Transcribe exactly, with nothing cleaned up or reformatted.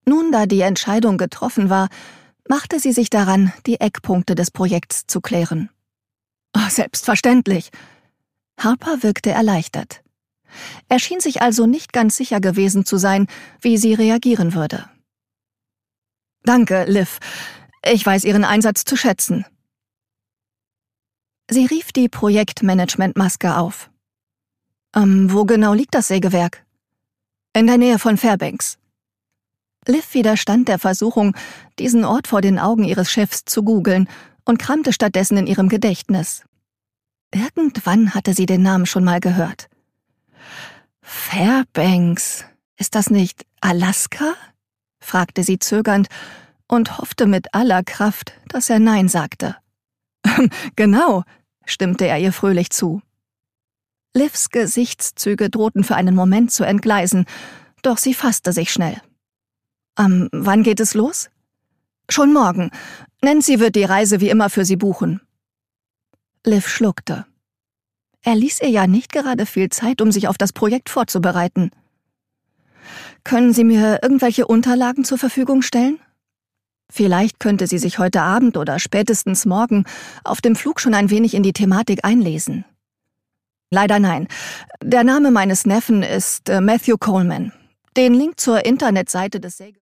Nun, da die Entscheidung getroffen war, machte sie sich daran, die Eckpunkte des Projekts zu klären. Oh, selbstverständlich. Harper wirkte erleichtert. Er schien sich also nicht ganz sicher gewesen zu sein, wie sie reagieren würde. »Danke, Liv. Ich weiß Ihren Einsatz zu schätzen.« Sie rief die Projektmanagement-Maske auf. Ähm, wo genau liegt das Sägewerk? In der Nähe von Fairbanks. Liv widerstand der Versuchung, diesen Ort vor den Augen ihres Chefs zu googeln und kramte stattdessen in ihrem Gedächtnis. Irgendwann hatte sie den Namen schon mal gehört. Fairbanks. Ist das nicht Alaska? Fragte sie zögernd und hoffte mit aller Kraft, dass er Nein sagte. Genau, stimmte er ihr fröhlich zu. Livs Gesichtszüge drohten für einen Moment zu entgleisen, doch sie fasste sich schnell. Ähm, wann geht es los? Schon morgen. Nancy wird die Reise wie immer für Sie buchen. Liv schluckte. Er ließ ihr ja nicht gerade viel Zeit, um sich auf das Projekt vorzubereiten. Können Sie mir irgendwelche Unterlagen zur Verfügung stellen? Vielleicht könnte sie sich heute Abend oder spätestens morgen auf dem Flug schon ein wenig in die Thematik einlesen. Leider nein. Der Name meines Neffen ist äh, Matthew Coleman. Den Link zur Internetseite des Säge